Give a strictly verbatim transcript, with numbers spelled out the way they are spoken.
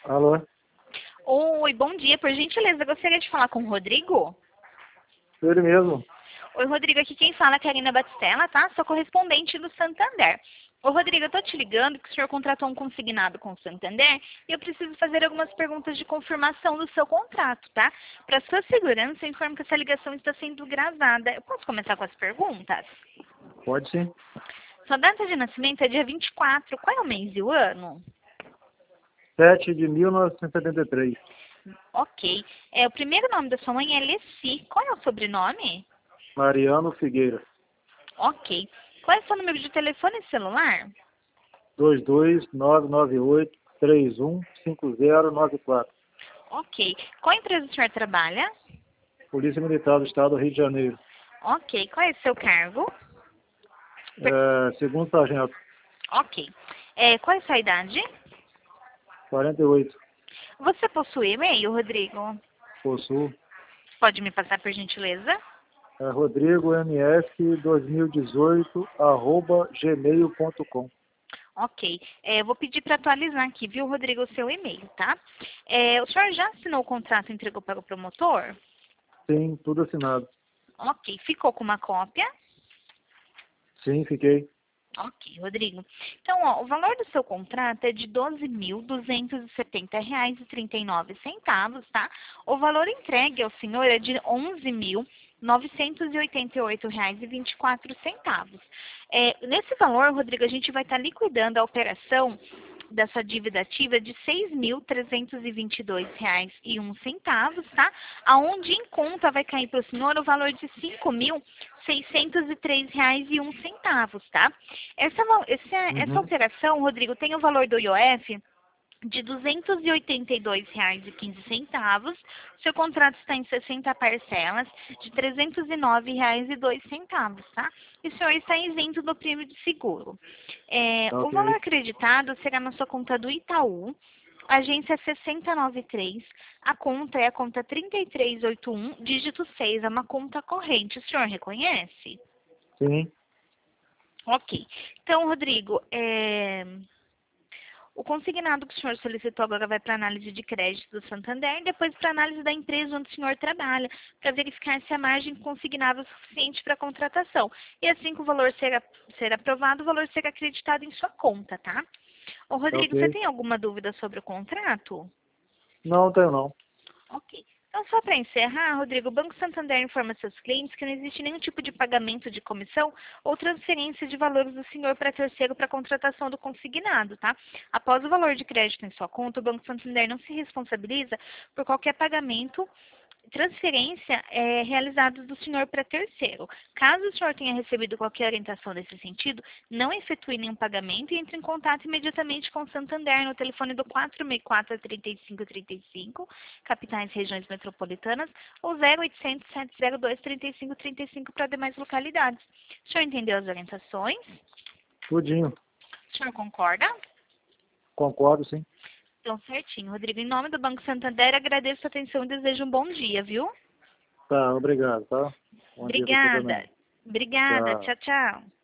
Alô? Oi, bom dia. Por gentileza, gostaria de falar com o Rodrigo? Ele mesmo. Oi, Rodrigo. Aqui quem fala é a Karina Batistella, tá? Sou correspondente do Santander. Ô, Rodrigo, eu tô te ligando porque o senhor contratou um consignado com o Santander e eu preciso fazer algumas perguntas de confirmação do seu contrato, tá? Para sua segurança, eu informo que essa ligação está sendo gravada. Eu posso começar com as perguntas? Pode sim. Sua data de nascimento é dia vinte e quatro. Qual é o mês e o ano? sete de mil novecentos e setenta e três. Ok. É, o primeiro nome da sua mãe é Leci. Qual é o sobrenome? Mariano Figueira. Ok. Qual é o seu número de telefone e celular? dois dois nove nove oito três um cinco zero nove quatro. Ok. Qual empresa o senhor trabalha? Polícia Militar do Estado do Rio de Janeiro. Ok. Qual é o seu cargo? Per- É, segundo sargento. Ok. É, qual é a sua idade? quarenta e oito. Você possui e-mail, Rodrigo? Possuo. Pode me passar por gentileza? É rodrigo m f dois mil e dezoito arroba gmail ponto com. Ok. É, eu vou pedir para atualizar aqui, viu, Rodrigo, o seu e-mail, tá? É, o senhor já assinou o contrato e entregou para o promotor? Sim, tudo assinado. Ok. Ficou com uma cópia? Sim, fiquei. Ok, Rodrigo. Então, ó, o valor do seu contrato é de doze mil duzentos e setenta reais e trinta e nove centavos, tá? O valor entregue ao senhor é de onze mil novecentos e oitenta e oito reais e vinte e quatro centavos. É, nesse valor, Rodrigo, a gente vai estar liquidando a operação dessa dívida ativa de seis mil trezentos e vinte e dois reais e um centavos, tá? Aonde em conta vai cair para o senhor o valor de cinco mil seiscentos e três reais e um centavos, tá? Essa, val- essa, essa Uhum. operação, Rodrigo, tem o valor do I O F de duzentos e oitenta e dois reais e quinze centavos. Seu contrato está em sessenta parcelas de trezentos e nove reais e dois centavos, tá? E o senhor está isento do prêmio de seguro. É, o valor Ok. acreditado será na sua conta do Itaú, agência sessenta e nove três, a conta é a conta trinta e três oitenta e um, dígito seis, é uma conta corrente. O senhor reconhece? Sim. Ok. Então, Rodrigo, é... o consignado que o senhor solicitou agora vai para análise de crédito do Santander e depois para análise da empresa onde o senhor trabalha, para verificar se a margem consignável é suficiente para a contratação. E assim que o valor ser, ser aprovado, o valor será acreditado em sua conta, tá? Ô, Rodrigo, você Ok. tem alguma dúvida sobre o contrato? Não tenho não. Ok. Então, só para encerrar, Rodrigo, o Banco Santander informa seus clientes que não existe nenhum tipo de pagamento de comissão ou transferência de valores do senhor para terceiro para contratação do consignado, tá? Após o valor de crédito em sua conta, o Banco Santander não se responsabiliza por qualquer pagamento, transferência é, realizada do senhor para terceiro. Caso o senhor tenha recebido qualquer orientação nesse sentido, não efetue nenhum pagamento e entre em contato imediatamente com o Santander no telefone do quatro seis quatro, três cinco três cinco, capitais regiões metropolitanas, ou zero oitocentos, sete zero dois, três cinco três cinco para demais localidades. O senhor entendeu as orientações? Tudinho. O senhor concorda? Concordo, sim. Então, certinho. Rodrigo, em nome do Banco Santander, agradeço a atenção e desejo um bom dia, viu? Tá, obrigado, tá? Bom dia para você Obrigada. também. Obrigada. Tchau. Tchau, tchau.